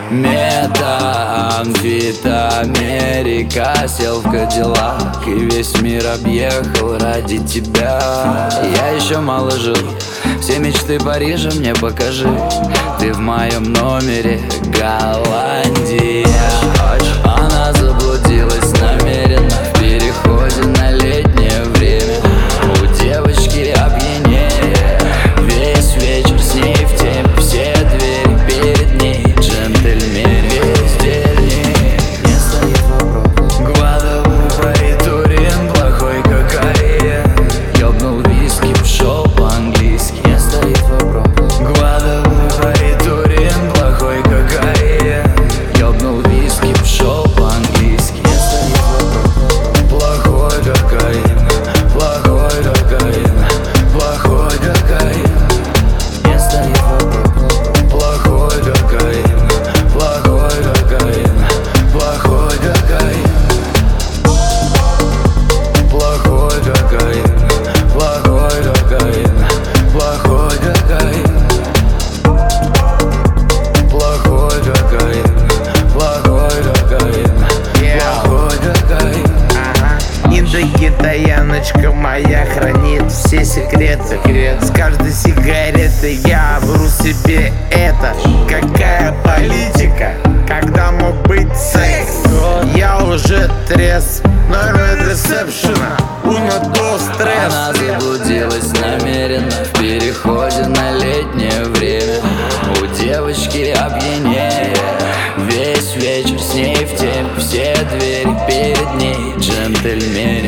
Америка. Сел в Кадиллак и весь мир объехал ради тебя. Я еще мало жил, все мечты Парижа мне покажи. Ты в моем номере, Голландия. Она заблудилась намеренно в переходе на летнее время. У девочки опьянение, весь вечер с ней в теме. Все двери перед ней, джентльмен бездельник. Не стоит вопрос, Гваделупа и Турин, плохой кокаин. Ёбнул виски, пшел по-английски. Не стоит вопрос, Гваделупа и Турин, плохой кокаин. Ёбнул виски, пшел по-английски. Не стоит вопрос, плохой кокаин, плохой кокаин, плохой кокаин. Не стоит вопрос, плохой кокаин, плохой кокаин, плохой кокаин. Плохой кокаин, плохой кокаин, плохой кокаин. Плохой кокаин, плохой кокаин, плохой кокаин. Индокитаяночка моя хранит все секреты. С каждой сигареты я вру себе это. Какая политика, когда мог быть секс? Я уже трезв, но ресепшена, унято стресс. Она заблудилась намеренно в переходе на летнее время. У девочки опьянение, весь вечер с ней в теме. Все двери перед ней, джентльмен